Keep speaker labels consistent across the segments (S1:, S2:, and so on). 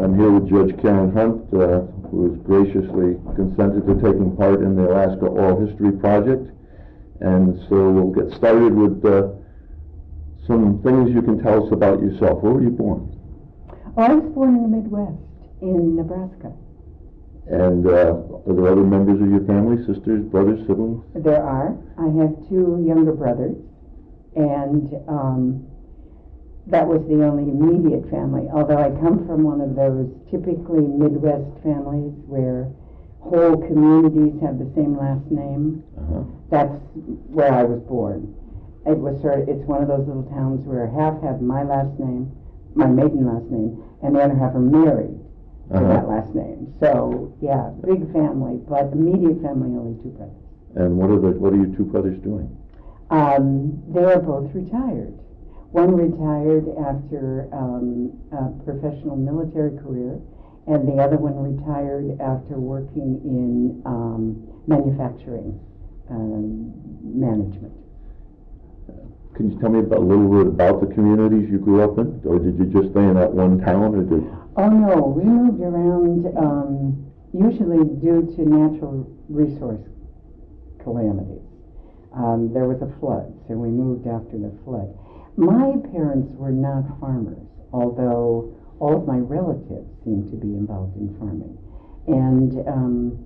S1: I'm here with Judge Karen Hunt, who has graciously consented to taking part in the Alaska Oral History Project. And so we'll get started with some things you can tell us about yourself. Where were you born?
S2: Oh, I was born in the Midwest, in Nebraska.
S1: And are there other members of your family, sisters, brothers, siblings?
S2: There are. I have two younger brothers, and that was the only immediate family, although I come from one of those typically Midwest families where whole communities have the same last name. That's where I was born. It's one of those little towns where half have my last name, my maiden last name, and the other half are married to that last name. So, yeah, big family, but immediate family, only two brothers.
S1: And what are your two brothers doing?
S2: They are both retired. One retired after a professional military career, and the other one retired after working in manufacturing management.
S1: Can you tell me a little bit about the communities you grew up in? Or did you just stay in that one town? Or did...
S2: Oh, no. We moved around usually due to natural resource calamities. There was a flood, so we moved after the flood. My parents were not farmers, although all of my relatives seemed to be involved in farming. And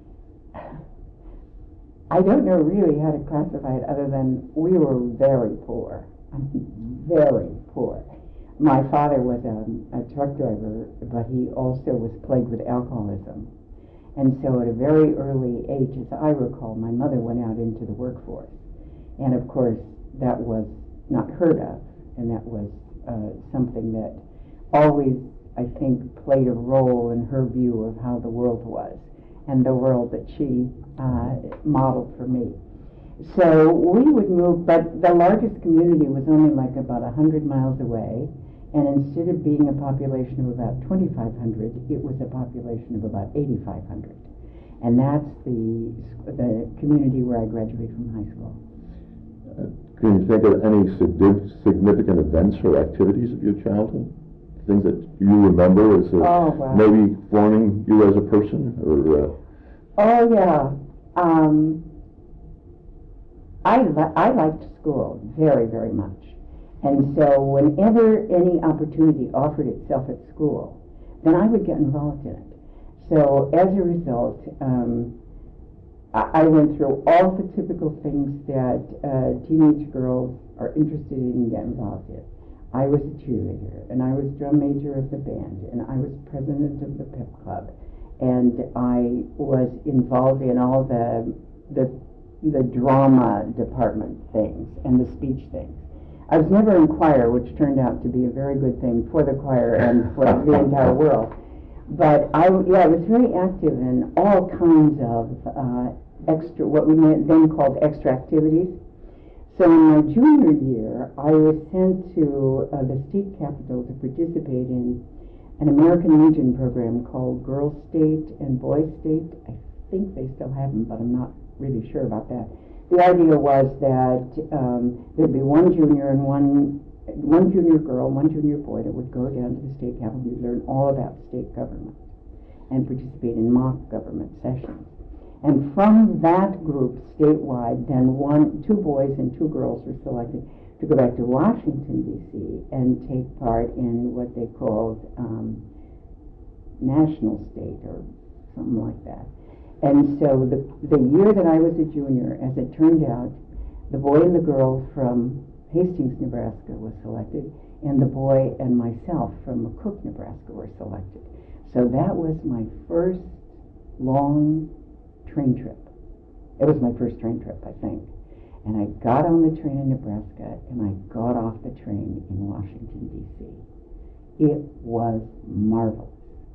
S2: I don't know really how to classify it other than we were very poor. Very poor. My father was a truck driver, but he also was plagued with alcoholism. And so at a very early age, as I recall, my mother went out into the workforce. And of course, that was not heard of, and that was something that always, I think, played a role in her view of how the world was, and the world that she modeled for me. So we would move, but the largest community was only like about 100 miles away, and instead of being a population of about 2,500, it was a population of about 8,500. And that's the community where I graduated from high school.
S1: Can you think of any significant events or activities of your childhood? Things that you remember as maybe forming you as a person? Or
S2: Oh, yeah. I liked school very, very much. And so whenever any opportunity offered itself at school, then I would get involved in it. So as a result, I went through all the typical things that teenage girls are interested in and get involved in. I was a cheerleader, and I was drum major of the band, and I was president of the pep club, and I was involved in all the drama department things and the speech things. I was never in choir, which turned out to be a very good thing for the choir and for the entire world. But I was very active in all kinds of extra, what we then called extra activities. So in my junior year, I was sent to the state capitol to participate in an American Legion program called Girls State and Boys State. I think they still have them, but I'm not really sure about that. The idea was that there'd be one junior and one junior girl, one junior boy that would go down to the state capitol to learn all about state government and participate in mock government sessions. And from that group statewide, then two boys and two girls were selected to go back to Washington, D.C. and take part in what they called national state or something like that. And so the year that I was a junior, as it turned out, the boy and the girl from Hastings, Nebraska was selected, and the boy and myself from McCook, Nebraska were selected. So that was my first long train trip. It was my first train trip, I think. And I got on the train in Nebraska, and I got off the train in Washington, D.C. It was marvelous.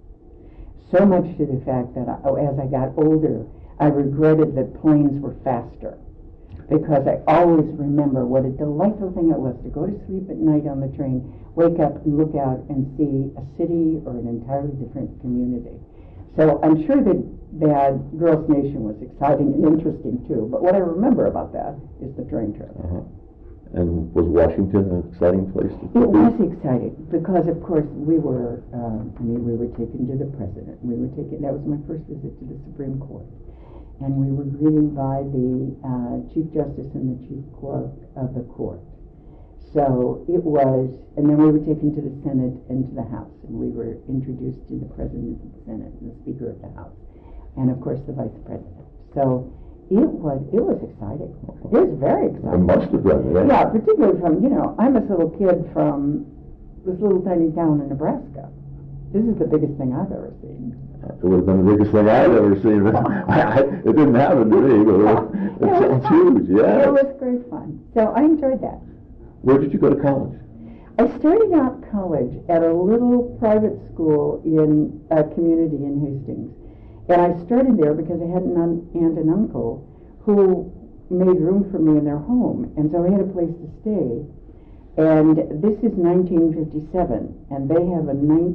S2: So much to the fact that as I got older, I regretted that planes were faster, because I always remember what a delightful thing it was to go to sleep at night on the train, wake up and look out and see a city or an entirely different community. So I'm sure that Girls Nation was exciting and interesting too, but what I remember about that is the train trip.
S1: And was Washington an exciting place to be?
S2: It was exciting because, of course, we were taken to the president. That was my first visit to the Supreme Court. And we were greeted by the Chief Justice and the Chief Clerk of the court. So it was, and then we were taken to the Senate and to the House, and we were introduced to the President of the Senate and the Speaker of the House, and of course the Vice President. So it was exciting. It was very exciting.
S1: It must have been, yeah.
S2: Yeah, particularly from, I'm this little kid from this little tiny town in Nebraska. This is the biggest thing I've ever seen.
S1: It would have been the biggest thing I'd ever seen. It didn't happen to me, but it sounds huge, yeah.
S2: It was great fun. So I enjoyed that.
S1: Where did you go to college?
S2: I started out college at a little private school in a community in Hastings. And I started there because I had an aunt and uncle who made room for me in their home. And so I had a place to stay. And this is 1957, and they have a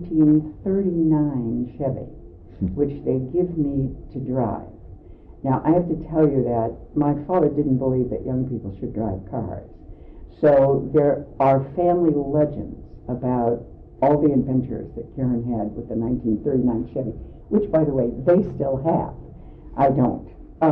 S2: 1939 Chevy, which they give me to drive. Now, I have to tell you that my father didn't believe that young people should drive cars. So there are family legends about all the adventures that Karen had with the 1939 Chevy, which, by the way, they still have. I don't.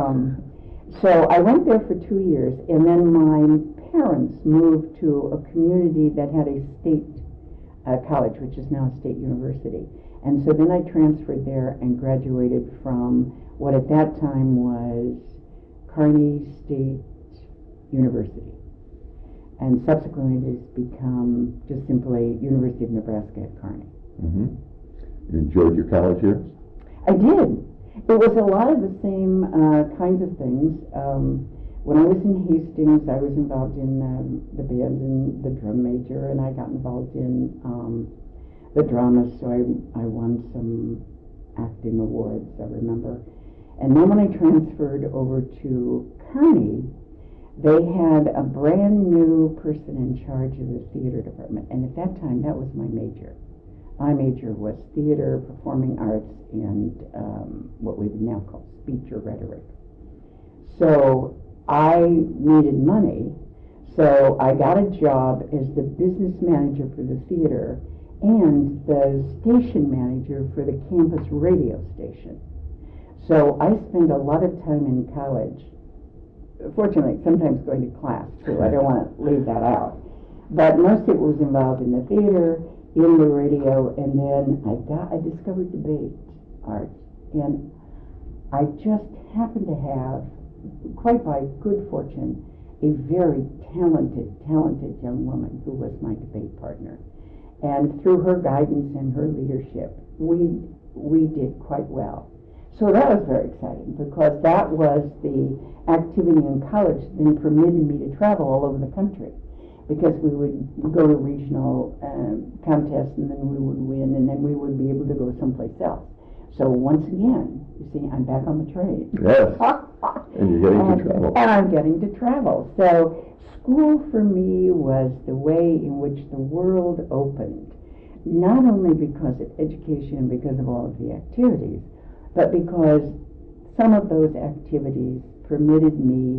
S2: So I went there for 2 years, and then my parents moved to a community that had a state college, which is now a state university. And so then I transferred there and graduated from what at that time was Kearney State University. And subsequently it has become just simply University of Nebraska at Kearney.
S1: Mm-hmm. You enjoyed your college years?
S2: I did. It was a lot of the same kinds of things. When I was in Hastings, I was involved in the band and the drum major, and I got involved in the drama, so I won some acting awards, I remember. And then when I transferred over to Kearney, they had a brand new person in charge of the theater department, and at that time, that was my major. My major was theater, performing arts, and what we would now call speech or rhetoric. So I needed money, so I got a job as the business manager for the theater and the station manager for the campus radio station. So I spent a lot of time in college, fortunately, sometimes going to class too. I don't want to leave that out. But most of it was involved in the theater, in the radio, and then I discovered debate art. And I just happened to have, quite by good fortune, a very talented young woman who was my debate partner. And through her guidance and her leadership, we did quite well. So that was very exciting because that was the activity in college that then permitted me to travel all over the country, because we would go to regional contests and then we would win and then we would be able to go someplace else. So once again, you see, I'm back on the train.
S1: Yes, and you're getting to travel.
S2: And I'm getting to travel. So school for me was the way in which the world opened, not only because of education and because of all of the activities, but because some of those activities permitted me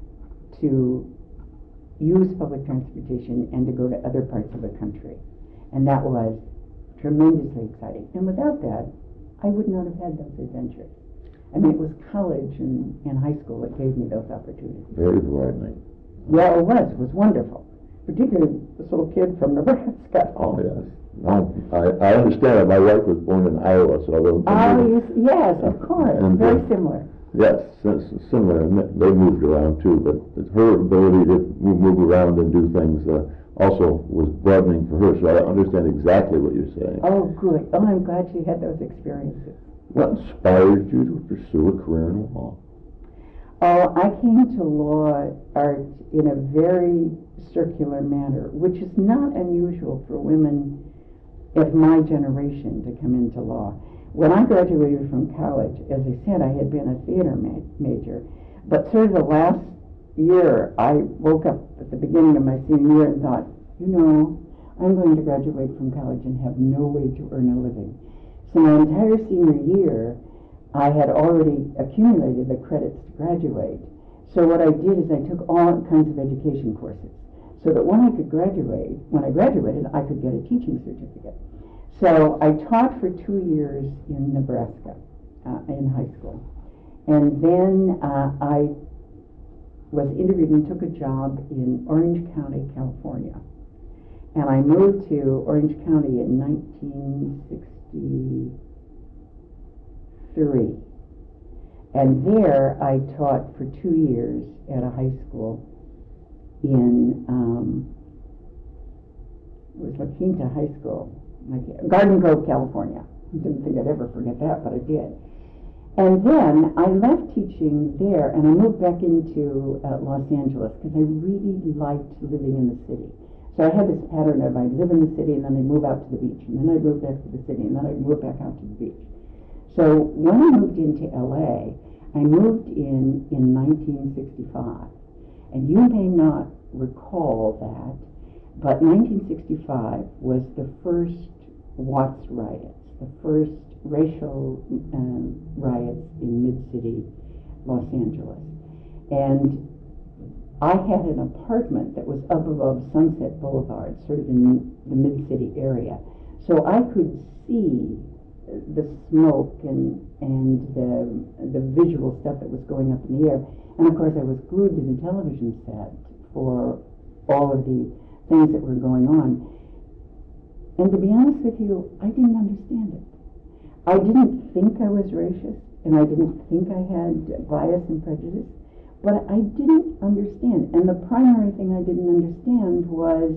S2: to use public transportation and to go to other parts of the country. And that was tremendously exciting. And without that, I would not have had those adventures. I mean, it was college and high school that gave me those opportunities.
S1: Very broadening.
S2: Yeah, it was wonderful. Particularly this little kid from Nebraska.
S1: Oh, yes. No, I understand it. My wife was born in Iowa, so I don't...
S2: Yes, of course.
S1: And,
S2: very similar.
S1: Yes, similar. And they moved around too, but her ability to move around and do things also was broadening for her, so I understand exactly what you're saying.
S2: Oh, good. Oh, I'm glad she had those experiences.
S1: What inspired you to pursue a career in law?
S2: Oh, I came to law art in a very circular manner, which is not unusual for women of my generation to come into law. When I graduated from college, as I said, I had been a theater major, but sort of the last year, I woke up at the beginning of my senior year and thought, I'm going to graduate from college and have no way to earn a living. So my entire senior year, I had already accumulated the credits to graduate. So what I did is I took all kinds of education courses. so that when I graduated, I could get a teaching certificate. So I taught for 2 years in Nebraska, in high school. And then I was interviewed and took a job in Orange County, California. And I moved to Orange County in 1963. And there I taught for 2 years at a high school in, it was La Quinta High School, Garden Grove, California. I didn't think I'd ever forget that, but I did. And then I left teaching there, and I moved back into Los Angeles because I really liked living in the city. So I had this pattern of I'd live in the city, and then I'd move out to the beach, and then I'd move back to the city, and then I'd move back out to the beach. So when I moved into LA, I moved in 1965. And you may not recall that, but 1965 was the first Watts riots, the first racial riots in mid-city Los Angeles. And I had an apartment that was up above Sunset Boulevard, sort of in the mid-city area. So I could see the smoke and the visual stuff that was going up in the air. And of course I was glued to the television set for all of the things that were going on. And to be honest with you, I didn't understand it. I didn't think I was racist, and I didn't think I had bias and prejudice, but I didn't understand. And the primary thing I didn't understand was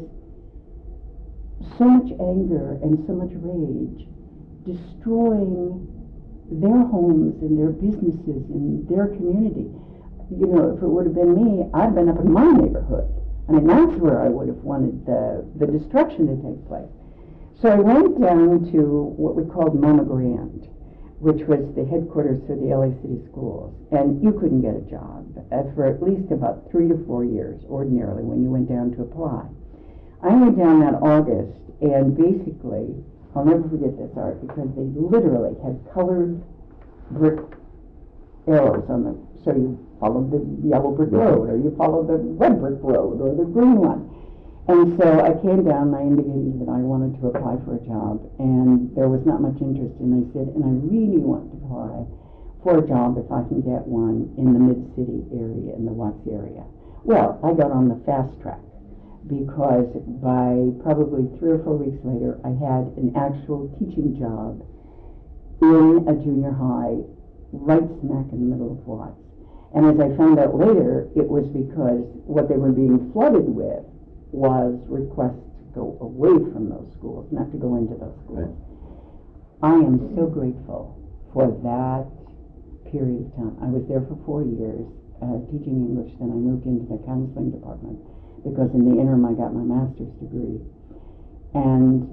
S2: so much anger and so much rage destroying their homes and their businesses and their community. You know, if it would have been me, I'd have been up in my neighborhood. I mean, that's where I would have wanted the destruction to take place. So I went down to what we called Mama Grand, which was the headquarters for the LA City Schools. And you couldn't get a job for at least about 3 to 4 years, ordinarily, when you went down to apply. I went down that August, and basically, I'll never forget this, Art, because they literally had colored brick arrows on them. So you followed the yellow brick road, or you followed the red brick road, or the green one. And so I came down and I indicated that I wanted to apply for a job, and there was not much interest, and I said, and I really want to apply for a job if I can get one in the mid-city area, in the Watts area. Well, I got on the fast track, because by probably 3 or 4 weeks later, I had an actual teaching job in a junior high, right smack in the middle of Watts. And as I found out later, it was because what they were being flooded with was requests to go away from those schools, not to go into those schools. Right. I am so grateful for that period of time. I was there for 4 years teaching English, then I moved into the counseling department because in the interim I got my master's degree. And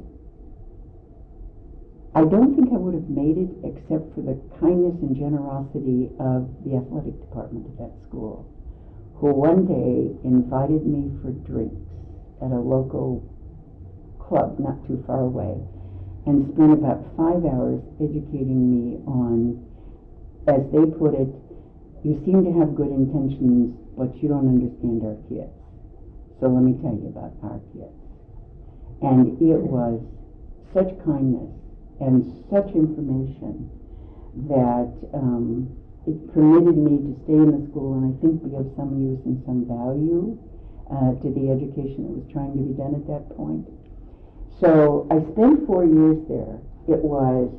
S2: I don't think I would have made it except for the kindness and generosity of the athletic department of that school, who one day invited me for drinks at a local club not too far away, and spent about 5 hours educating me on, as they put it, you seem to have good intentions, but you don't understand our kids. So let me tell you about our kids. And it was such kindness and such information that it permitted me to stay in the school and I think be of some use and some value to the education that was trying to be done at that point. So I spent 4 years there. It was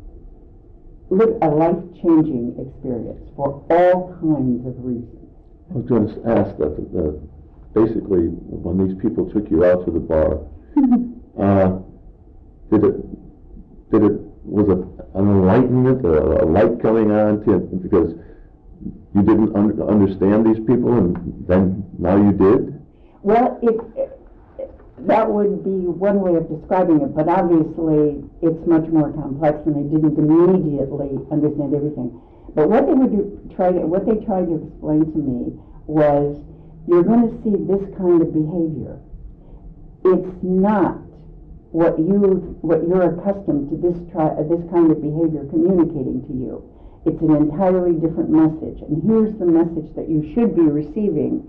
S2: a life-changing experience for all kinds of reasons.
S1: I was going to ask that basically when these people took you out to the bar, was it an enlightenment, a light coming on because you didn't understand these people and then now you did?
S2: Well, that would be one way of describing it, but obviously it's much more complex and I didn't immediately understand everything. But what they tried to explain to me was, you're going to see this kind of behavior. It's not what you're accustomed to this kind of behavior communicating to you. It's an entirely different message, and here's the message that you should be receiving.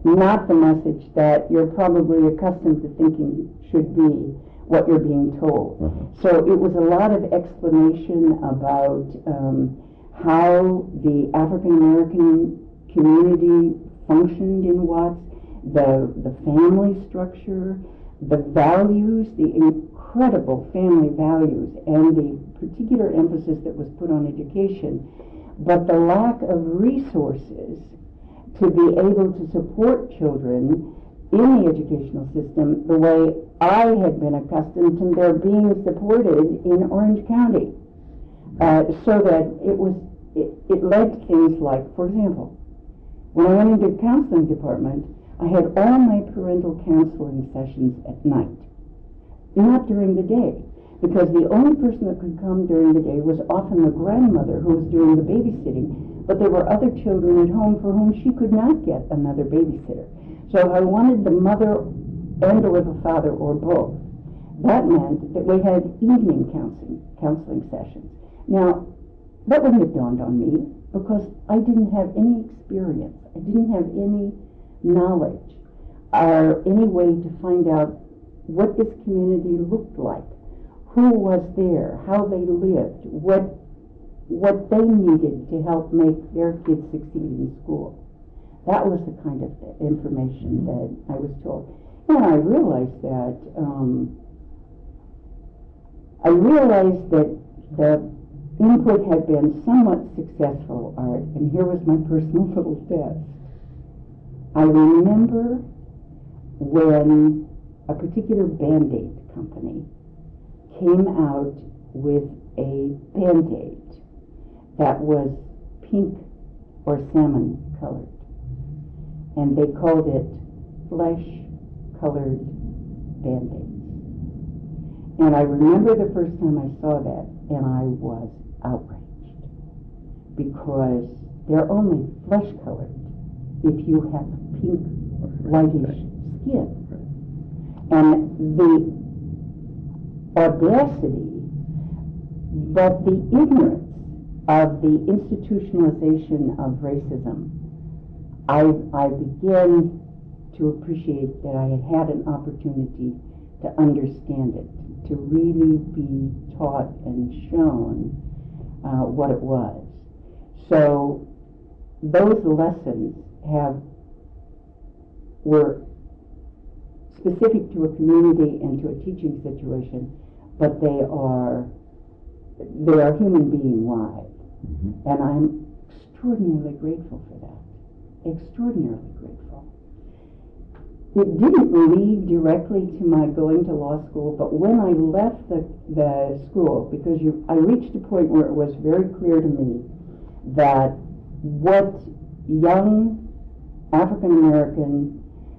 S2: not the message that you're probably accustomed to thinking should be what you're being told. So it was a lot of explanation about how the African American community functioned in Watts, the family structure, the values, the incredible family values, and the particular emphasis that was put on education, but the lack of resources to be able to support children in the educational system the way I had been accustomed to their being supported in Orange County. So that it led to things like, for example, when I went into the counseling department, I had all my parental counseling sessions at night, not during the day, because the only person that could come during the day was often the grandmother who was doing the babysitting, but there were other children at home for whom she could not get another babysitter. So if I wanted the mother and or the father or both, that meant that we had evening counseling sessions. Now, that wouldn't have dawned on me because I didn't have any experience. I didn't have any knowledge or any way to find out what this community looked like, who was there, how they lived, what they needed to help make their kids succeed in school. That was the kind of information that I was told. And I realized that the input had been somewhat successful, Art, and here was my personal little test. I remember when a particular Band-Aid company came out with a Band-Aid that was pink or salmon colored, and they called it flesh-colored Band-Aids. And I remember the first time I saw that, and I was outraged, because they're only flesh-colored if you have pink, whitish skin. And the audacity, but the ignorance of the institutionalization of racism, I began to appreciate that I had had an opportunity to understand it, to really be taught and shown what it was. So those lessons were specific to a community and to a teaching situation, but they are human being wide. And I'm extraordinarily grateful for that. Extraordinarily grateful. It didn't lead directly to my going to law school, but when I left the school, because I reached a point where it was very clear to me that what young African American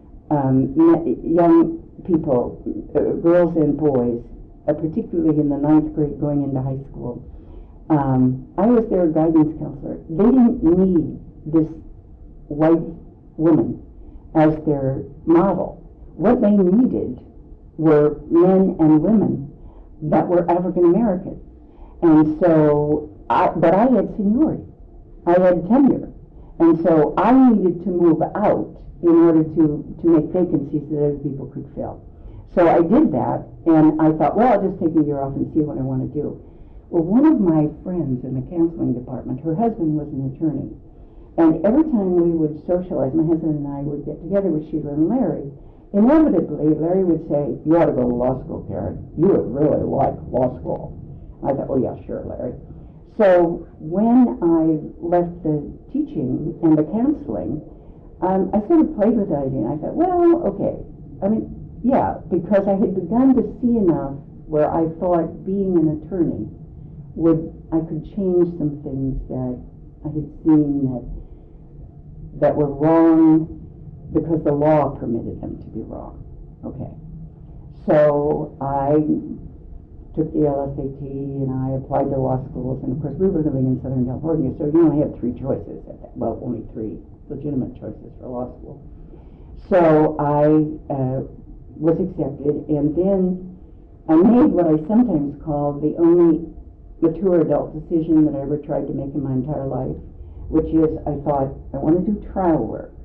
S2: young people, girls and boys, particularly in the 9th grade going into high school, I was their guidance counselor. They didn't need this white woman as their model. What they needed were men and women that were African American. And so, but I had seniority. I had tenure. And so I needed to move out in order to make vacancies that other people could fill. So I did that, and I thought, well, I'll just take a year off and see what I want to do. Well, one of my friends in the counseling department, her husband was an attorney, and every time we would socialize, my husband and I would get together with Sheila and Larry, inevitably Larry would say, you ought to go to law school, Karen. You would really like law school. I thought, oh yeah, sure, Larry. So when I left the teaching and the counseling, I sort of played with the idea, and I thought, well, okay. I mean, yeah, because I had begun to see enough where I thought being an attorney I could change some things that I had seen that were wrong because the law permitted them to be wrong. Okay. So I took the LSAT and I applied to law schools, and of course we were living in Southern California, so you only had 3 choices at that. Well, only 3 legitimate choices for law school. So I was accepted, and then I made what I sometimes call the only mature adult decision that I ever tried to make in my entire life, which is I thought I want to do trial work.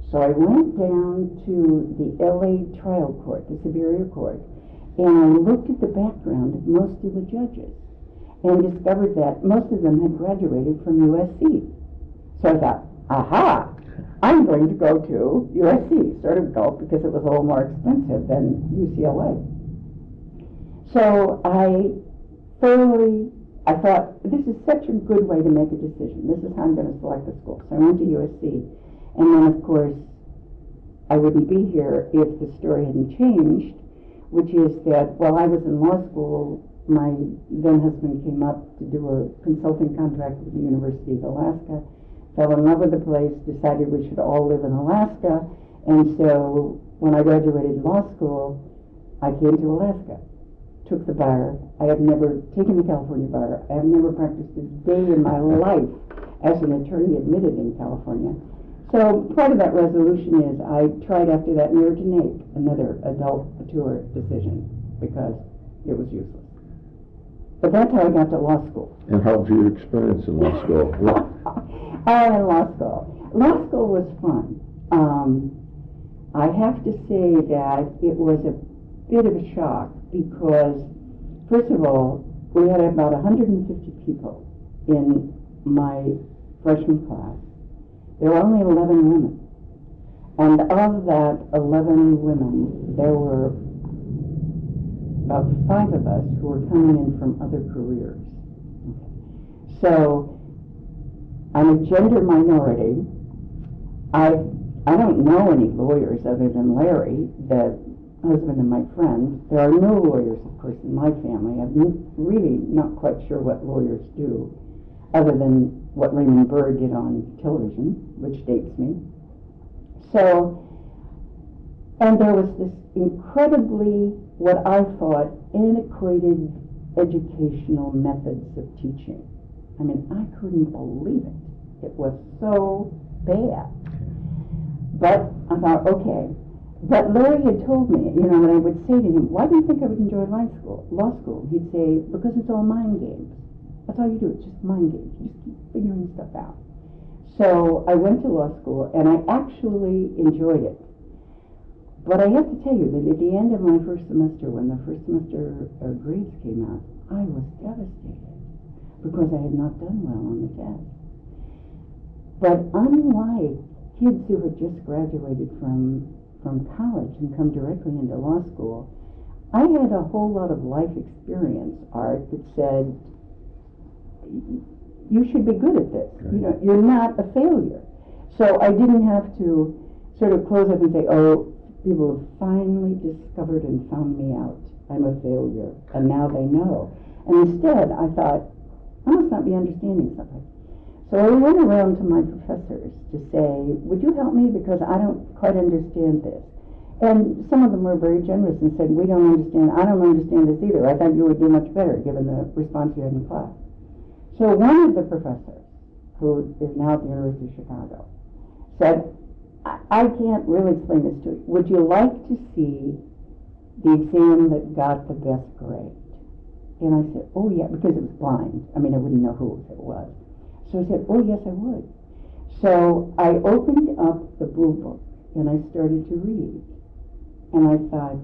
S2: So I went down to the LA trial court, the Superior Court, and I looked at the background of most of the judges and discovered that most of them had graduated from USC. So I thought, aha, I'm going to go to USC, sort of go, because it was a little more expensive than UCLA. So I thought, this is such a good way to make a decision. This is how I'm going to select the school. So I went to USC. And then, of course, I wouldn't be here if the story hadn't changed, which is that while I was in law school, my then husband came up to do a consulting contract with the University of Alaska, fell in love with the place, decided we should all live in Alaska, and so when I graduated law school, I came to Alaska, took the bar. I have never taken the California bar. I have never practiced a day in my life as an attorney admitted in California. So part of that resolution is I tried after that never to make another adult tour decision because it was useless. But that's how I got to law school.
S1: And how was your experience in law school?
S2: In law school. Law school was fun. I have to say that it was a bit of a shock because, first of all, we had about 150 people in my freshman class. There were only 11 women. And of that 11 women, there were about 5 of us who were coming in from other careers. So I'm a gender minority. I don't know any lawyers other than Larry, the husband of my friend. There are no lawyers, of course, in my family. I'm really not quite sure what lawyers do, other than what Raymond Burr did on television, which dates me. So, and there was this incredibly, what I thought, antiquated educational methods of teaching. I mean, I couldn't believe it. It was so bad. But I thought, okay. But Larry had told me, you know, when I would say to him, why do you think I would enjoy law school? He'd say, because it's all mind games. That's all you do, it's just mind games. You just keep figuring stuff out. So I went to law school, and I actually enjoyed it. But I have to tell you that at the end of my first semester, when the first semester grades came out, I was devastated because I had not done well on the test. But unlike kids who had just graduated from college and come directly into law school, I had a whole lot of life experience, Art, that said, you should be good at this. You know, you're not a failure. So I didn't have to sort of close up and say, oh, people have finally discovered and found me out. I'm a failure, and now they know. And instead, I thought, I must not be understanding something. So I went around to my professors to say, would you help me because I don't quite understand this? And some of them were very generous and said, I don't understand this either. I thought you would do much better given the response you had in class. So one of the professors, who is now at the University of Chicago, said, I can't really explain this to you. Would you like to see the exam that got the best grade? And I said, oh yeah, because it was blind. I mean, I wouldn't know who it was. So I said, oh yes, I would. So I opened up the Blue Book and I started to read. And I thought,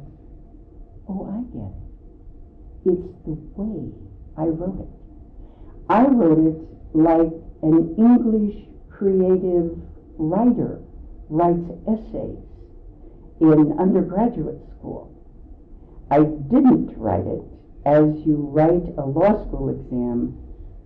S2: oh, I get it. It's the way I wrote it. I wrote it like an English creative writer writes essays in undergraduate school. I didn't write it as you write a law school exam,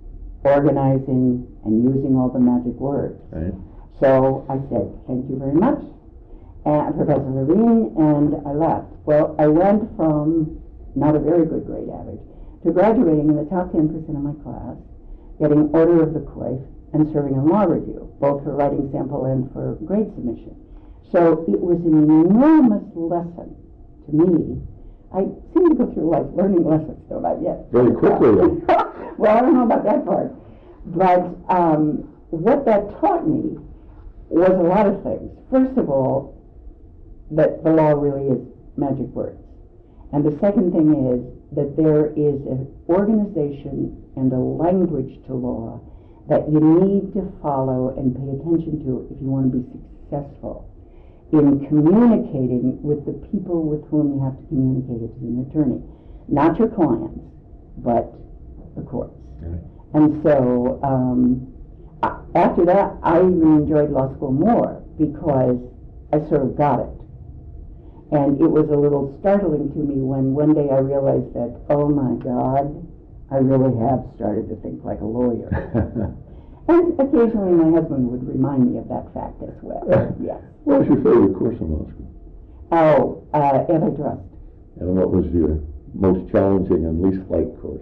S2: organizing and using all the magic words.
S1: Right.
S2: So I said, thank you very much, Professor Levine, and I left. Well, I went from not a very good grade average to graduating in the top 10% of my class, getting Order of the Coif, and serving in law review, both for writing sample and for grade submission. So it was an enormous lesson to me. I seem to go through life learning lessons, don't I, yet?
S1: Very quickly.
S2: Well, I don't know about that part. But what that taught me was a lot of things. First of all, that the law really is magic words. And the second thing is that there is an organization and a language to law that you need to follow and pay attention to if you want to be successful. in communicating with the people with whom you have to communicate as an attorney. Not your clients, but the courts.
S1: Right.
S2: And so after that, I even enjoyed law school more because I sort of got it. And it was a little startling to me when one day I realized that, oh my God, I really have started to think like a lawyer. And occasionally my husband would remind me of that fact as well. Yes.
S1: What was your favorite course in law school?
S2: Oh, antitrust.
S1: And what was your most challenging and least liked course?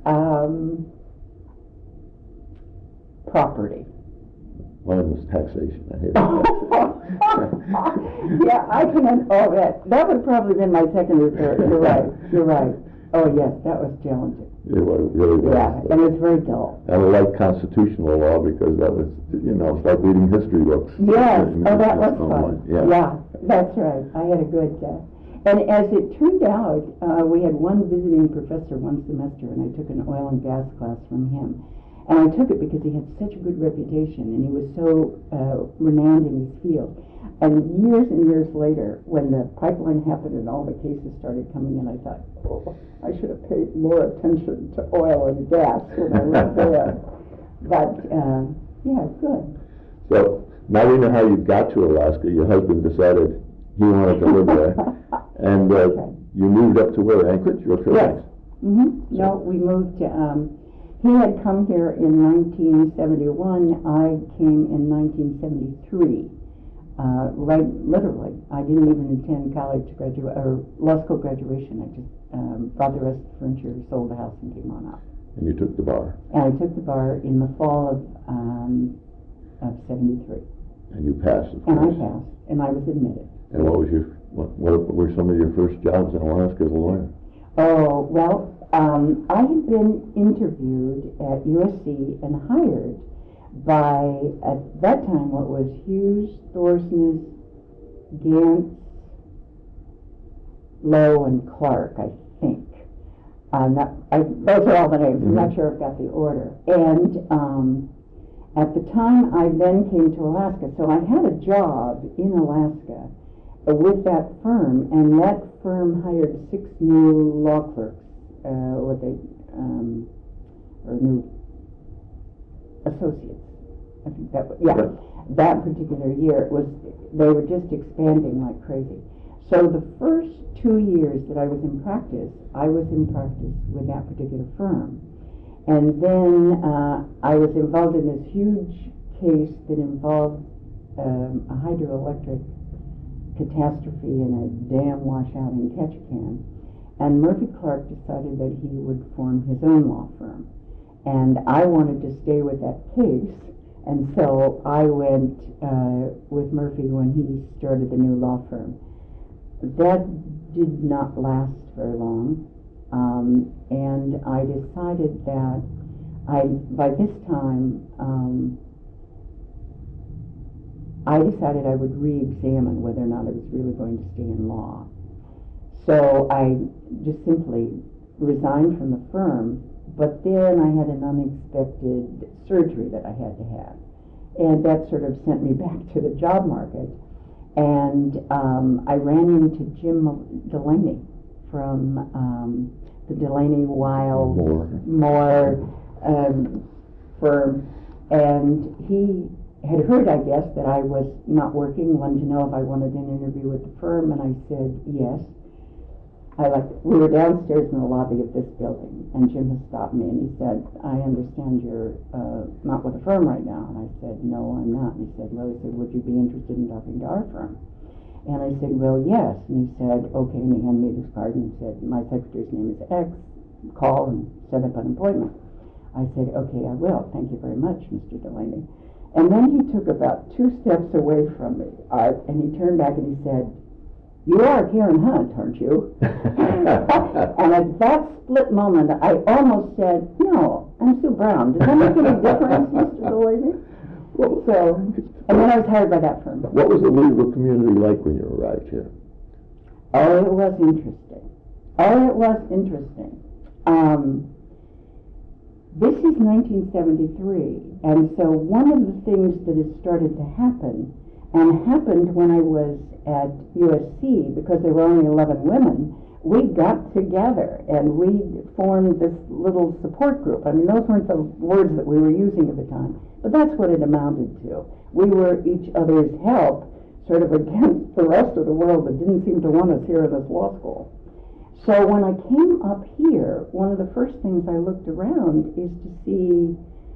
S2: Property.
S1: Mine was taxation. I hated taxation.
S2: Yeah, I can. Oh, that would probably been my second or third. You're right. You're right. Oh, yes, that was challenging.
S1: It really was.
S2: Yeah, and it's very dull.
S1: And I like constitutional law because that was, it's like reading history books.
S2: Yes. Oh, that was fun.
S1: Yeah.
S2: That's right. I had a good. And as it turned out, we had one visiting professor one semester, and I took an oil and gas class from him. And I took it because he had such a good reputation, and he was so renowned in his field. And years later, when the pipeline happened and all the cases started coming in, I thought, oh, I should have paid more attention to oil and gas when I was there. But, yeah, good.
S1: So now we know how you got to Alaska. Your husband decided he wanted to live there. And
S2: Okay.
S1: you moved up to where? Anchorage or Fairbanks?
S2: Yes. No, we moved to, he had come here in 1971. I came in 1973. Right, literally. I didn't even attend college graduate or law school graduation. I just brought the rest of the furniture, sold the house, and came on up.
S1: And you took the bar.
S2: And I took the bar in the fall of 73.
S1: And you passed, of
S2: And I
S1: course.
S2: passed, and I was admitted.
S1: And what were some of your first jobs in Alaska as a lawyer?
S2: Oh, well, I had been interviewed at USC and hired by, at that time, what was Hughes, Thorsness, Gantz, Lowe, and Clark, I think. Those are all the names. I'm not sure I've got the order. And at the time, I then came to Alaska. So I had a job in Alaska with that firm, and that firm hired 6 new law clerks, or new associates. I think that was, that particular year they were just expanding like crazy. So the first 2 years that I was in practice with that particular firm. And then I was involved in this huge case that involved a hydroelectric catastrophe and a dam washout in Ketchikan. And Murphy Clark decided that he would form his own law firm. And I wanted to stay with that case, and so I went with Murphy when he started the new law firm. That did not last very long, and I decided that by this time, I decided I would re-examine whether or not I was really going to stay in law. So I just simply resigned from the firm, but then I had an unexpected surgery that I had to have. And that sort of sent me back to the job market. And I ran into Jim Delaney from the Delaney Wild Moore firm. And he had heard, I guess, that I was not working, wanted to know if I wanted an interview with the firm, and I said yes. We were downstairs in the lobby of this building, and Jim had stopped me, and he said, I understand you're not with the firm right now. And I said, no, I'm not. And he said, would you be interested in talking to our firm? And I said, well, yes. And he said, okay, and he handed me this card and said, my secretary's name is X, call and set up an appointment. I said, okay, I will. Thank you very much, Mr. Delaney. And then he took about 2 steps away from me, and he turned back and he said, you are Karen Hunt, aren't you? And at that split moment, I almost said, no, I'm Sue Brown. Does that make any difference, Mr. Delaney? And then I was hired by that firm.
S1: What was the legal community like when you arrived here?
S2: Oh, it was interesting. This is 1973, and so one of the things that has started to happen, And happened when I was at USC, because there were only 11 women, we got together and we formed this little support group. I mean, those weren't the words that we were using at the time, but that's what it amounted to. We were each other's help, sort of against the rest of the world that didn't seem to want us here in this law school. So when I came up here, one of the first things I looked around is to see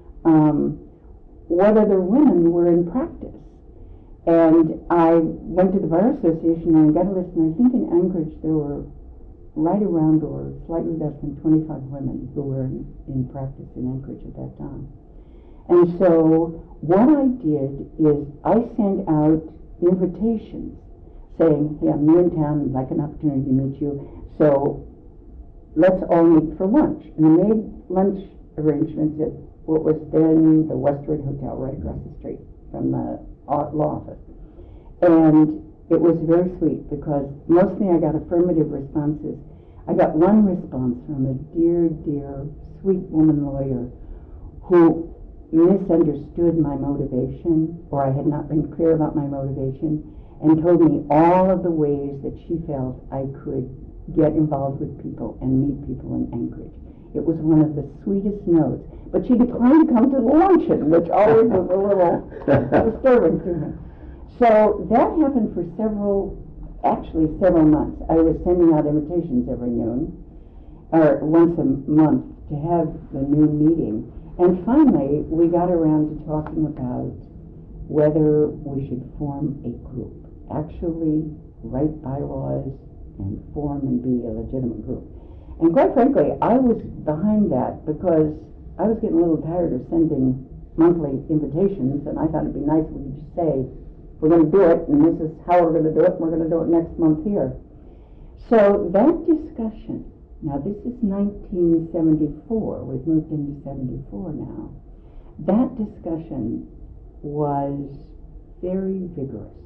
S2: what other women were in practice. And I went to the Bar Association and I got a list, and I think in Anchorage there were right around or slightly less than 25 women who were in practice in Anchorage at that time. And so what I did is I sent out invitations saying, hey, I'm new in town, I'd like an opportunity to meet you, so let's all meet for lunch. And I made lunch arrangements at what was then the Westwood Hotel right across the street from the law office. And it was very sweet because mostly I got affirmative responses. I got one response from a dear, dear, sweet woman lawyer who misunderstood my motivation, or I had not been clear about my motivation, and told me all of the ways that she felt I could get involved with people and meet people in Anchorage. It was one of the sweetest notes, but she declined to come to the luncheon, which always was a little disturbing to me. So that happened for several months. I was sending out invitations every noon, or once a month, to have the noon meeting. And finally, we got around to talking about whether we should form a group, actually write bylaws and form and be a legitimate group. And quite frankly, I was behind that because I was getting a little tired of sending monthly invitations, and I thought it'd be nice if we could just say, we're going to do it, and this is how we're going to do it, and we're going to do it next month here. So that discussion, now this is 1974, we've moved into 74 now, that discussion was very vigorous.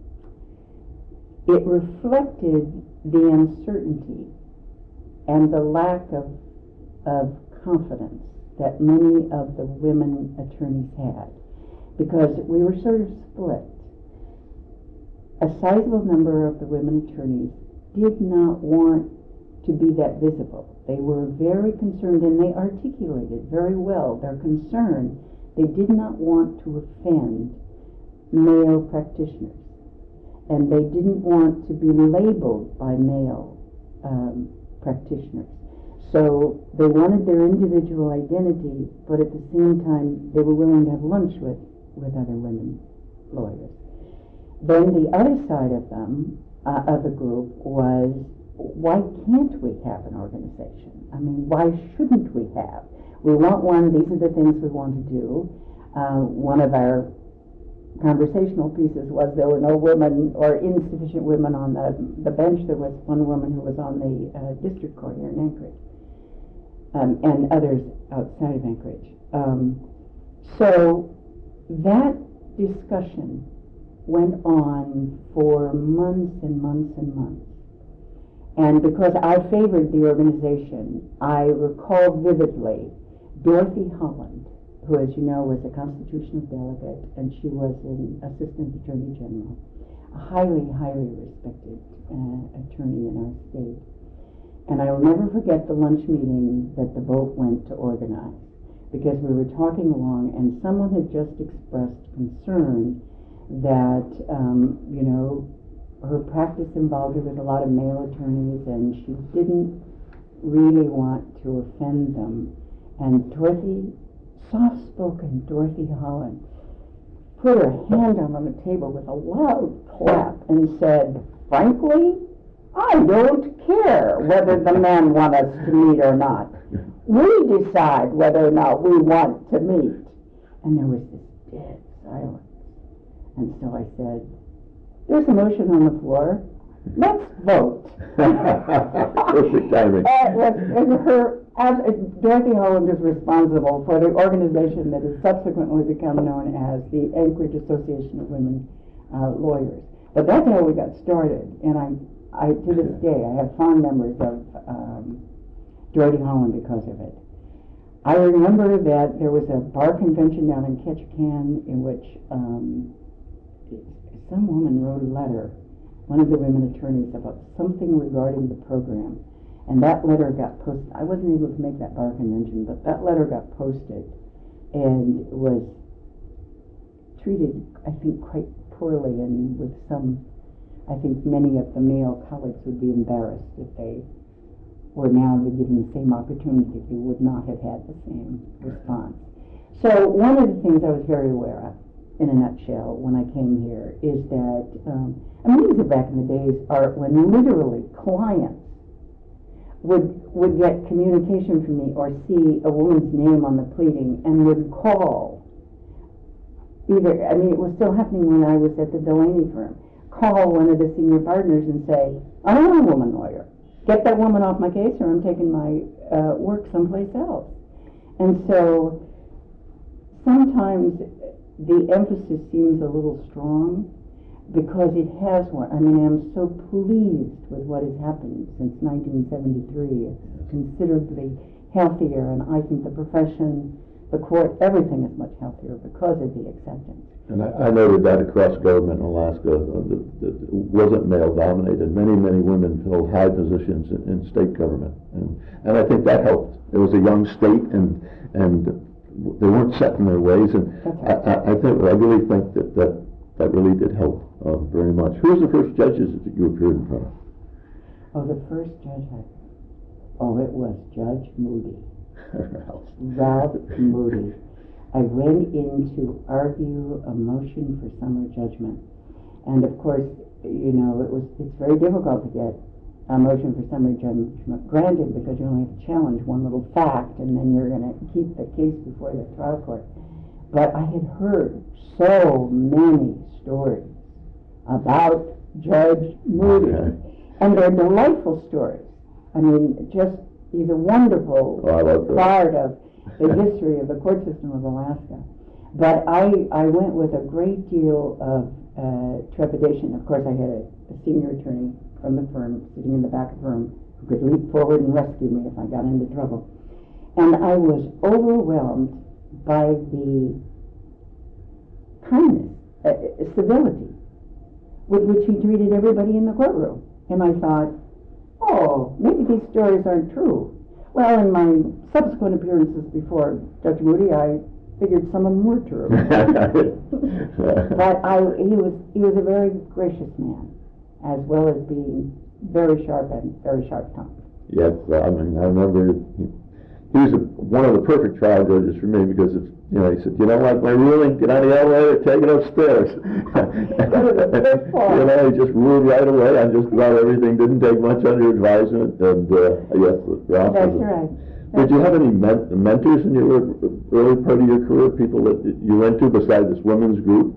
S2: It reflected the uncertainty and the lack of confidence that many of the women attorneys had, because we were sort of split. A sizable number of the women attorneys did not want to be that visible. They were very concerned, and they articulated very well their concern. They did not want to offend male practitioners, and they didn't want to be labeled by male practitioners. So they wanted their individual identity, but at the same time they were willing to have lunch with other women lawyers. Then the other side of them, of the group, was, why can't we have an organization? I mean, why shouldn't we have? We want one, these are the things we want to do. One of our conversational pieces was there were no women or insufficient women on the bench. There was one woman who was on the district court here in Anchorage, and others outside of Anchorage. So that discussion went on for months and months and months. And because I favored the organization, I recall vividly Dorothy Holland, who, as you know, was a constitutional delegate, and she was an assistant attorney general, a highly, highly respected attorney in our state. And I will never forget the lunch meeting that the vote went to organize, because we were talking along, and someone had just expressed concern that, her practice involved her with a lot of male attorneys, and she didn't really want to offend them. And Dorothy, soft-spoken Dorothy Holland, put her hand on the table with a loud clap and said, frankly, I don't care whether the men want us to meet or not. We decide whether or not we want to meet. And there was this dead silence. And so I said, there's a motion on the floor. Let's vote.
S1: Perfect timing.
S2: Dorothy Holland is responsible for the organization that has subsequently become known as the Anchorage Association of Women Lawyers. But that's how we got started. And I to this day, I have fond memories of Dorothy Holland because of it. I remember that there was a bar convention down in Ketchikan in which some woman wrote a letter, one of the women attorneys, about something regarding the program. And that letter got posted. I wasn't able to make that bar convention, but that letter got posted and was treated, I think, quite poorly, and with some, I think many of the male colleagues would be embarrassed if they were now given the same opportunity. They would not have had the same response. So one of the things I was very aware of, in a nutshell, when I came here, is that, these are back in the days, Art, when literally clients would get communication from me or see a woman's name on the pleading and would call either, it was still happening when I was at the Delaney firm, call one of the senior partners and say, I'm a woman lawyer. Get that woman off my case or I'm taking my work someplace else. And so sometimes the emphasis seems a little strong because it has one. I'm so pleased with what has happened since 1973. It's considerably healthier, and I think the profession, the court, everything is much healthier because of the acceptance.
S1: And I noted that across government in Alaska, that it wasn't male-dominated. Many women filled high positions in state government, and I think that helped. It was a young state, and they weren't set in their ways, and I really think that really did help very much. Who was the first judges that you appeared in front of?
S2: Oh, the first judge it was Judge Moody. Ralph Moody. I went in to argue a motion for summary judgment, and of course, it's very difficult to get a motion for summary judgment granted because you only have to challenge one little fact, and then you're going to keep the case before the trial court. But I had heard so many stories about Judge Moody, and they're delightful stories. He's a wonderful part of the history of the court system of Alaska. But I went with a great deal of trepidation. Of course, I had a senior attorney from the firm sitting in the back of the room who could leap forward and rescue me if I got into trouble. And I was overwhelmed by the kindness, civility with which he treated everybody in the courtroom. And I thought, maybe these stories aren't true. Well, in my subsequent appearances before Judge Moody, I figured some of them were true. But he was a very gracious man, as well as being very sharp tongued.
S1: Yes, I remember he was one of the perfect trial judges for me because he said, you don't like my ruling? Get on the elevator, take it upstairs. He just ruled right away. I just about everything, didn't take much under advisement, and yes, Ralph.
S2: That's right.
S1: Did you have any mentors in your early part of your career, people that you went to besides this women's group?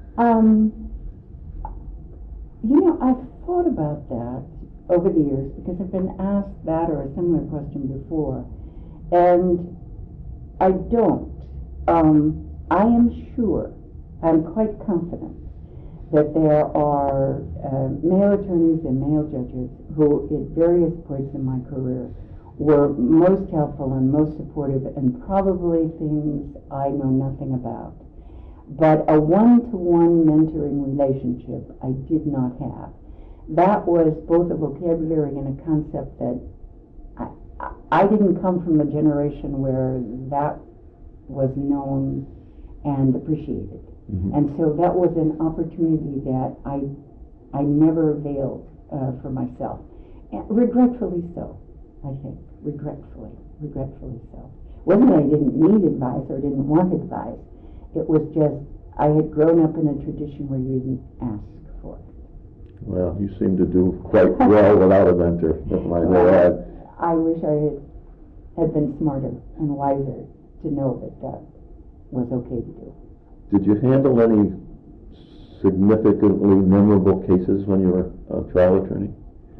S2: I've thought about that over the years because I've been asked that or a similar question before, and I don't. I am sure, I'm quite confident that there are male attorneys and male judges who, at various points in my career, were most helpful and most supportive, and probably things I know nothing about. But a one-to-one mentoring relationship I did not have. That was both a vocabulary and a concept that I didn't come from a generation where that was known and appreciated. Mm-hmm. And so that was an opportunity that I never availed for myself. And regretfully so, I think. Regretfully so. It wasn't that I didn't need advice or didn't want advice. It was just I had grown up in a tradition where you didn't ask for it.
S1: Well, you seem to do quite well without a mentor.
S2: I wish I had been smarter and wiser to know that was okay to do.
S1: Did you handle any significantly memorable cases when you were a trial attorney?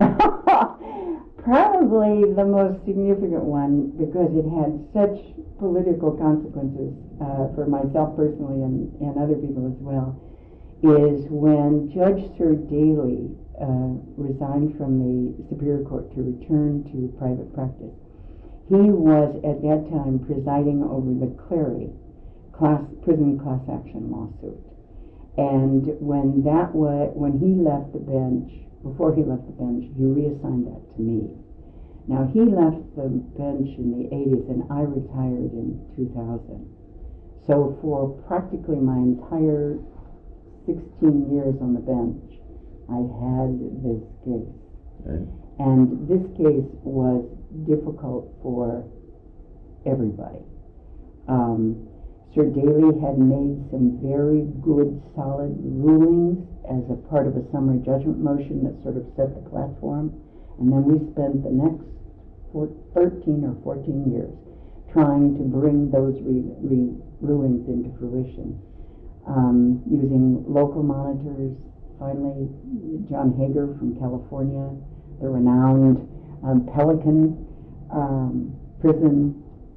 S2: Probably the most significant one, because it had such political consequences for myself personally and other people as well, is when Judge Sir Daly resigned from the Superior Court to return to private practice. He was at that time presiding over the Clary prison class action lawsuit. And when he left the bench, before he left the bench, he reassigned that to me. Now, he left the bench in the 80s, and I retired in 2000. So for practically my entire 16 years on the bench, I had this case.
S1: Right.
S2: And this case was difficult for everybody. Sir Daly had made some very good, solid rulings as a part of a summary judgment motion that sort of set the platform. And then we spent the next 13 or 14 years trying to bring those rulings into fruition, using local monitors. Finally, John Hager from California, the renowned Pelican prison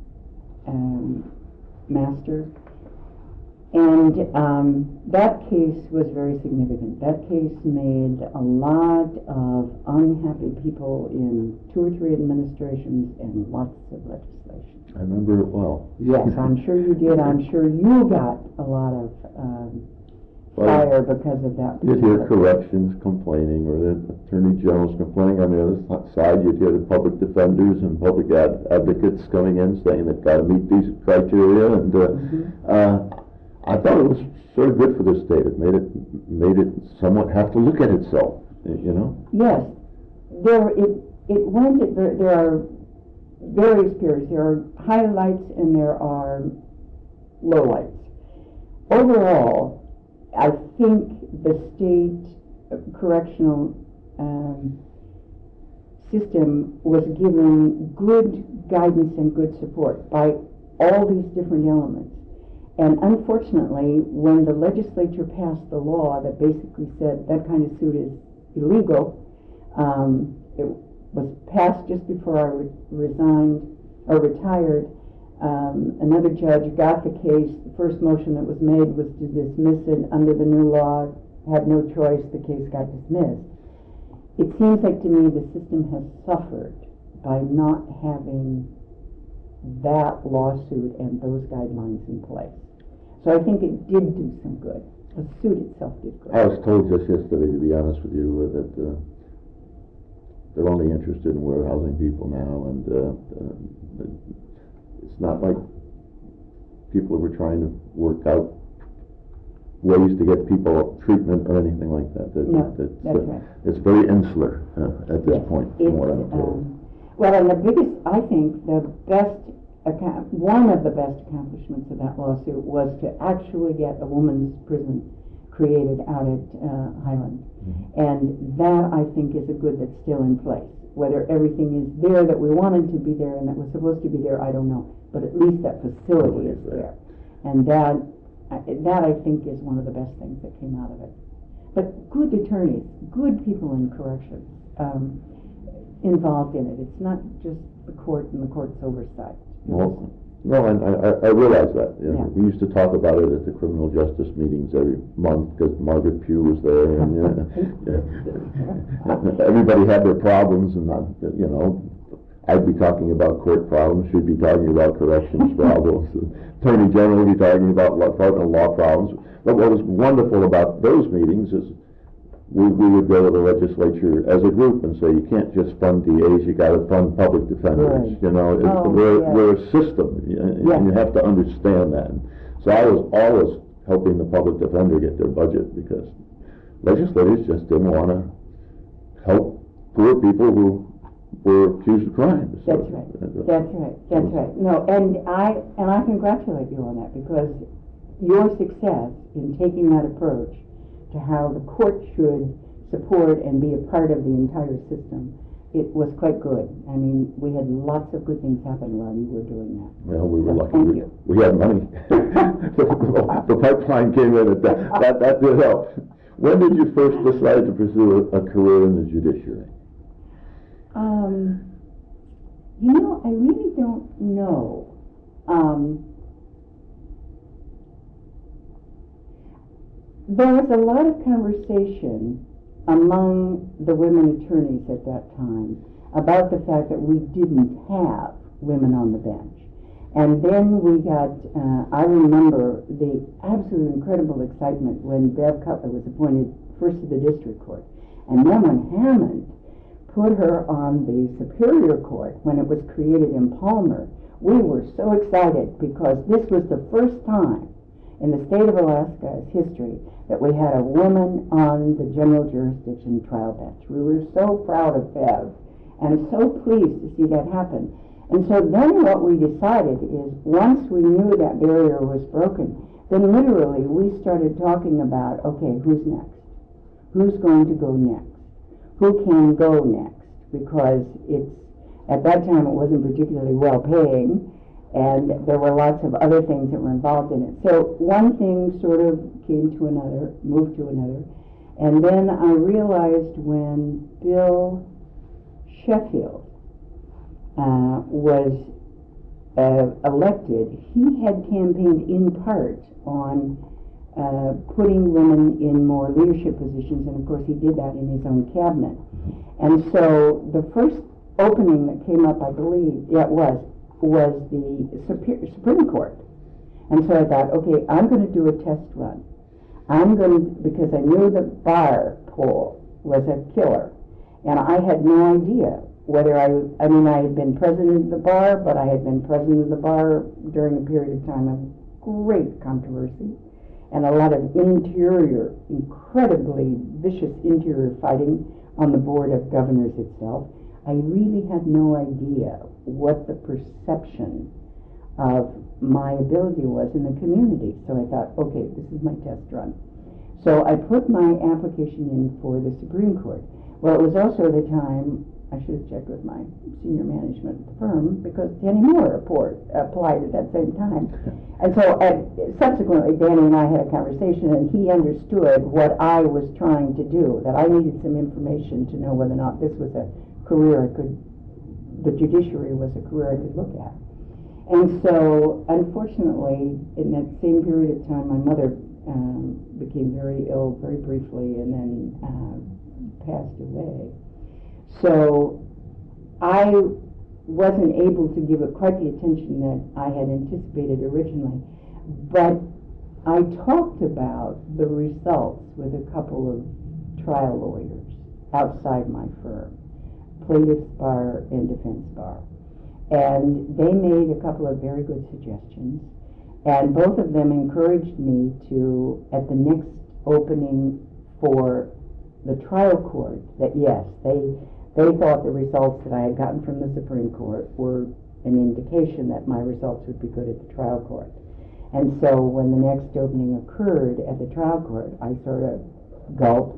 S2: master. And that case was very significant. That case made a lot of unhappy people in 2 or 3 administrations and lots of legislation.
S1: I remember it well.
S2: Yes, I'm sure you did. I'm sure you got a lot of fire because of that.
S1: You'd hear corrections complaining, or the attorney general's complaining. On the other side, you'd hear the public defenders and public advocates coming in saying they've got to meet these criteria. And I thought it was sort of good for the state. It made it somewhat have to look at itself, you know?
S2: Yes. There are various periods. There are highlights and there are lowlights. Overall, I think the state correctional system was given good guidance and good support by all these different elements. And unfortunately, when the legislature passed the law that basically said that kind of suit is illegal, it was passed just before I retired. Another judge got the case. The first motion that was made was to dismiss it under the new law. Had no choice. The case got dismissed. It seems like to me the system has suffered by not having that lawsuit and those guidelines in place. So I think it did do some good. The suit itself did good.
S1: I was told just yesterday, to be honest with you, that they're only interested in warehousing people now, and it's not like people were trying to work out ways to get people treatment or anything like that.
S2: No, that's right.
S1: It's very insular at this point, from what I'm told.
S2: Well, and the biggest, I think, one of the best accomplishments of that lawsuit was to actually get a woman's prison created out at Highland. Mm-hmm. And that, I think, is a good that's still in place. Whether everything is there that we wanted to be there and that was supposed to be there, I don't know. But at least that facility is there. And that I think is one of the best things that came out of it. But good attorneys, good people in corrections involved in it. It's not just the court and the court's oversight.
S1: No, and I realize that. You know,
S2: Yeah.
S1: we used to talk about it at the criminal justice meetings every month because Margaret Pugh was there, and everybody had their problems, and I'd be talking about court problems, she'd be talking about corrections problems, the Attorney General would be talking about law problems. But what was wonderful about those meetings is we would go to the legislature as a group and say, you can't just fund DAs, you got to fund public defenders.
S2: Right.
S1: We're a system, and you have to understand that. So I was always helping the public defender get their budget because legislators just didn't want to help poor people who were accused of crimes.
S2: That's right. That's right. No, and I congratulate you on that because your success in taking that approach to how the court should support and be a part of the entire system, it was quite good. I mean, we had lots of good things happen while you were doing that.
S1: Well, we were lucky.
S2: Thank you.
S1: We had money. The pipeline came in. That did help. When did you first decide to pursue a career in the judiciary?
S2: I really don't know. There was a lot of conversation among the women attorneys at that time about the fact that we didn't have women on the bench. And then we got, I remember the absolute incredible excitement when Bev Cutler was appointed first to the district court. And then when Hammond put her on the Superior Court when it was created in Palmer, we were so excited because this was the first time in the state of Alaska's history that we had a woman on the general jurisdiction trial bench. We were so proud of Bev and so pleased to see that happen. And so then what we decided is once we knew that barrier was broken, then literally we started talking about, okay, who's next? Who's going to go next? Who can go next? Because at that time it wasn't particularly well paying, and there were lots of other things that were involved in it. So one thing sort of came to another, moved to another, and then I realized when Bill Sheffield was elected, he had campaigned in part on putting women in more leadership positions, and of course he did that in his own cabinet. And so the first opening that came up, I believe, was the Supreme Court. And so I thought, okay, I'm going to do a test run. Because I knew the bar poll was a killer, and I had no idea whether I had been president of the bar, but I had been president of the bar during a period of time of great controversy and a lot of incredibly vicious interior fighting on the Board of Governors itself. I really had no idea what the perception of my ability was in the community. So I thought, okay, this is my test run. So I put my application in for the Supreme Court. Well, it was also the time, I should have checked with my senior management firm, because Danny Moore applied at that same time. And so subsequently, Danny and I had a conversation, and he understood what I was trying to do, that I needed some information to know whether or not this was a career the judiciary was a career I could look at. And so, unfortunately, in that same period of time, my mother became very ill very briefly and then passed away. So I wasn't able to give it quite the attention that I had anticipated originally, but I talked about the results with a couple of trial lawyers outside my firm, plaintiff's bar and defense bar. And they made a couple of very good suggestions, and both of them encouraged me to, at the next opening for the trial court, that yes, they thought the results that I had gotten from the Supreme Court were an indication that my results would be good at the trial court. And so when the next opening occurred at the trial court, I sort of gulped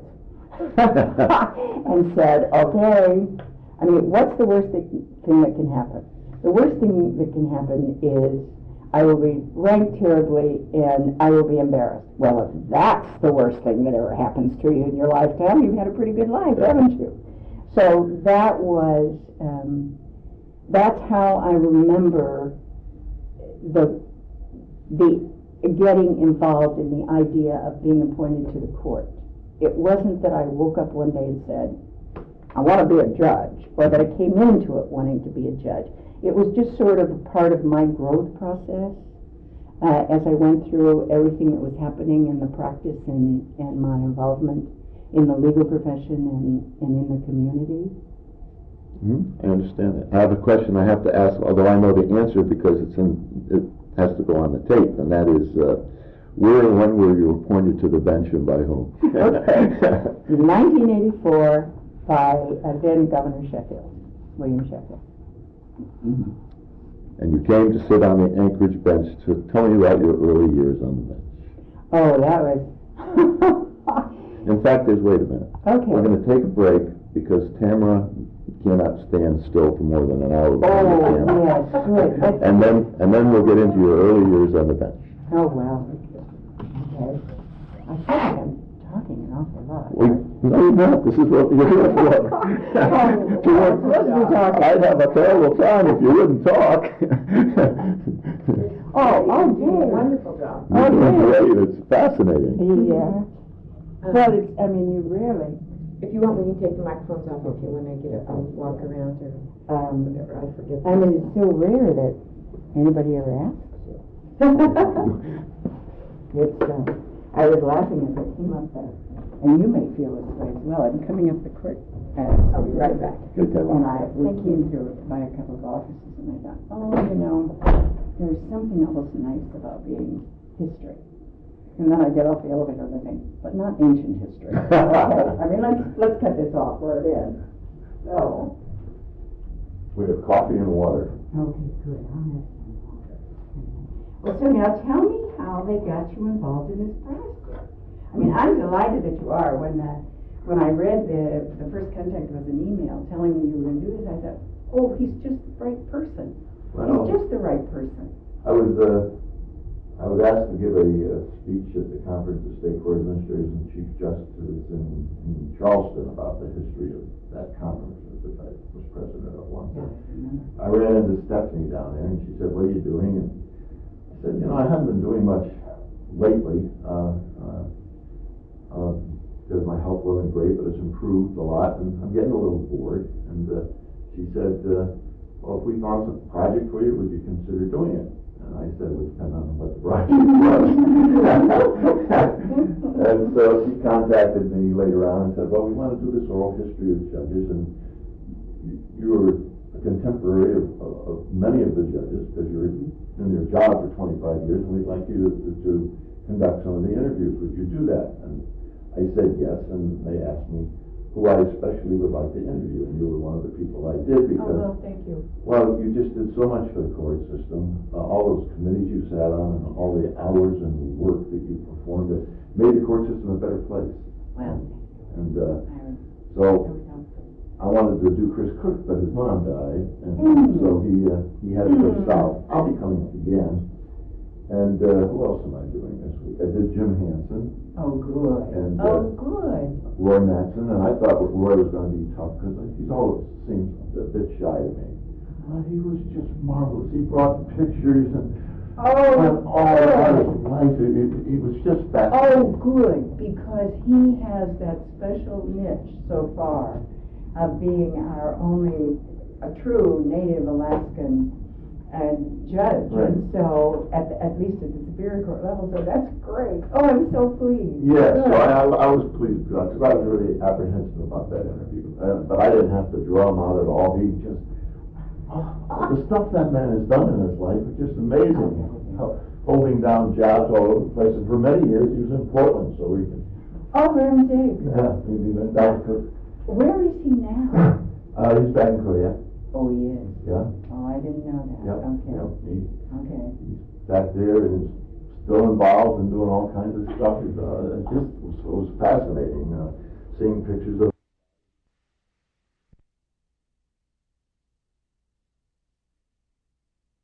S2: and said, okay, what's the worst thing that can happen? The worst thing that can happen is I will be ranked terribly and I will be embarrassed. Well, if that's the worst thing that ever happens to you in your lifetime, you've had a pretty good life, haven't you? So that was, that's how I remember the getting involved in the idea of being appointed to the court. It wasn't that I woke up one day and said, I want to be a judge, or that I came into it wanting to be a judge. It was just sort of a part of my growth process as I went through everything that was happening in the practice and my involvement in the legal profession and in the community.
S1: I understand that. I have a question I have to ask, although I know the answer because it has to go on the tape, and that is, where and when were you appointed to the bench and by whom?
S2: Okay. In 1984 by then Governor Sheffield, William Sheffield.
S1: Mm-hmm. And you came to sit on the Anchorage bench. So tell me about your early years on the bench.
S2: Oh, that was...
S1: In fact, wait a minute.
S2: Okay.
S1: We're going to take a break because Tamara cannot stand still for more than an hour.
S2: Oh, yes, good.
S1: And then we'll get into your early years on the bench.
S2: Oh, well. Okay. I feel like I'm talking an awful lot.
S1: No, you're not. This is what you're here for. I'd have a terrible time if you wouldn't talk.
S2: Oh,
S3: dear. Wonderful job.
S1: You're doing great. It's fascinating.
S2: Yeah. Well, you really...
S3: If you want, we can take the microphones off if you want to get up and walk around or whatever. I forget.
S2: It's so rare that Anybody ever asks you? It's, I was laughing as I came up there, and you may feel this way as well. I'm coming up the court.
S3: I'll be right back.
S1: Good to
S2: And we came through by a couple of offices, and I thought, there's something else nice about being history. And then I get off the elevator and I think, but not ancient history. Okay. I mean, let's cut this off where it is. So.
S1: We have coffee and water.
S2: Okay, good. I'll have some water. Well, so now tell me how they got you involved in this project. I mean, I'm delighted that you are. When I read the first contact was an email telling me you were going to do this, I thought, oh, he's just the right person.
S1: Well,
S2: He's just the right person.
S1: I was asked to give a speech at the Conference of State Court Administrators and Chief Justices in Charleston about the history of that conference, which I was president of once.
S2: Yeah, I remember.
S1: I ran into Stephanie down there, and she said, "What are you doing?" And I said, "I haven't been doing much lately because my health wasn't great, but it's improved a lot, and I'm getting a little bored." And she said, "Well, if we found some project for you, would you consider doing it?" And I said, "It would depend on what the project was." And so she contacted me later on and said, "Well, we want to do this oral history of judges, and you were a contemporary of many of the judges because you're in your job for 25 years, and we'd like you to conduct some of the interviews. Would you do that?" And I said yes, and they asked me who I especially would like to interview, and you were one of the people I did because,
S3: Oh, well, thank you.
S1: well, you just did so much for the court system, all those committees you sat on, and all the hours and work that you performed that made the court system a better place.
S2: Well,
S1: And
S2: I
S1: so
S2: was helpful.
S1: I wanted to do Chris Cook, but his mom died, and so he had to go south. I'll be coming up again. And who else am I doing this week? I did Jim Hansen,
S2: Oh, good.
S1: And,
S2: good.
S1: Roy Mattson, and I thought Roy was going to be tough because he's always seems a bit shy to me. He was just marvelous. He brought pictures and went all out of his life. He was just fascinating.
S2: Oh, good, because he has that special niche so far of being our only a true native Alaskan judge,
S1: Right.
S2: and so at least at the Superior Court level, so that's great. Oh, I'm so pleased.
S1: Yes,
S2: Good.
S1: so I was pleased because I was really apprehensive about that interview, but I didn't have to draw him out at all. He just the stuff that man has done in his life is just amazing. Holding down jobs all over the place, and for many years he was in Portland, so we can.
S2: Oh, very big.
S1: Yeah, he went down to.
S2: Where is he now?
S1: He's back in Korea.
S2: Oh, he is.
S1: Yeah.
S2: Oh, I didn't know that.
S1: Yep.
S2: Okay.
S1: Yep.
S2: Okay.
S1: He's back there and is still involved and doing all kinds of stuff. It was fascinating seeing pictures of